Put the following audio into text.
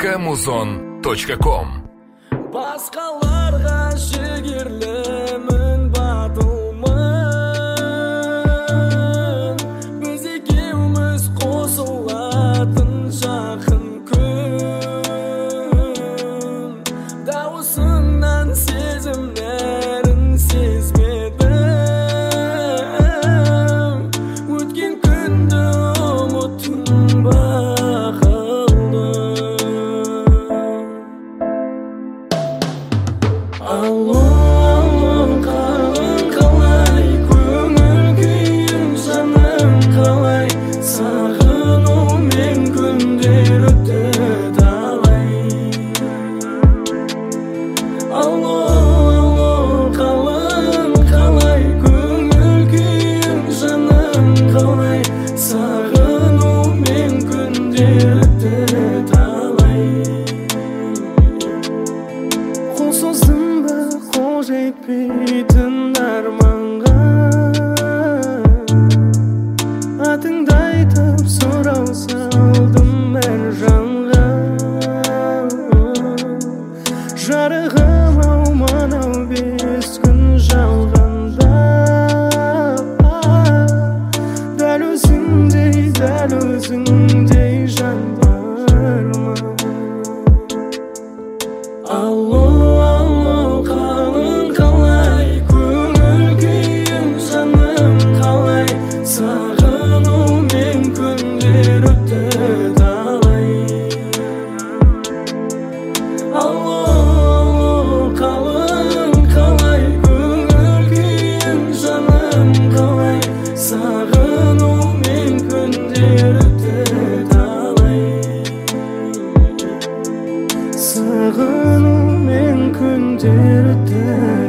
www.muzon.com Басқаларға жігерлімін, батылмын. Біз екеуміз қосылатын жақын күн. Дауысыңнан сезімдерін сезбедім. Өткен күнді ұмыттым бақылды. Алло, қалың қалай, көңіл күйің жаным қалай, сағынумен күндер өтті талай. Алло, қалың қалай, көңіл күйің жаным қалай, сағынумен күндер өтті талай. Қол создым ба қол жетпейтін арманға, атыңды айтып сұрау салдым әр жанға. Жарығым ау мынау 5 күн жалғанда, дәл өзіңдей жан бар ма? Алло, қалың қалай, көңіл күйің жаным қалай, сағынумен күндер өтті талай. Алло, қалың қалай, көңіл күйің жаным қалай, сағынумен күндер өтті талай. Сағынумен күндер өтті